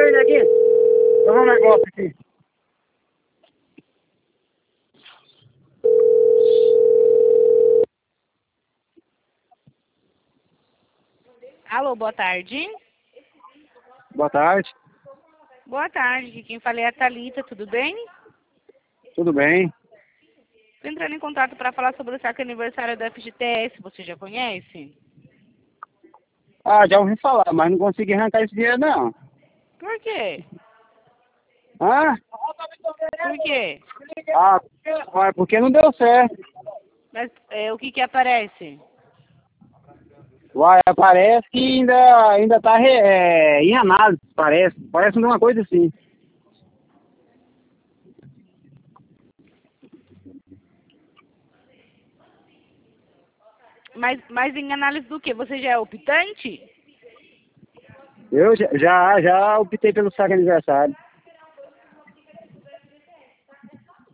ele aqui. Vou um negócio aqui. Alô, boa tarde. Boa tarde. Boa tarde, quem falei é a Thalita, tudo bem? Tudo bem? Estou entrando em contato para falar sobre o saque aniversário da FGTS, você já conhece? Ah, já ouvi falar, mas não consegui arrancar esse dinheiro, não. Por quê? Hã? Por quê? Ah, porque não deu certo. Mas o que aparece? Uai, parece que ainda tá em análise, parece. Parece uma coisa assim. Mas em análise do quê? Você já é optante? Eu já optei pelo saque aniversário.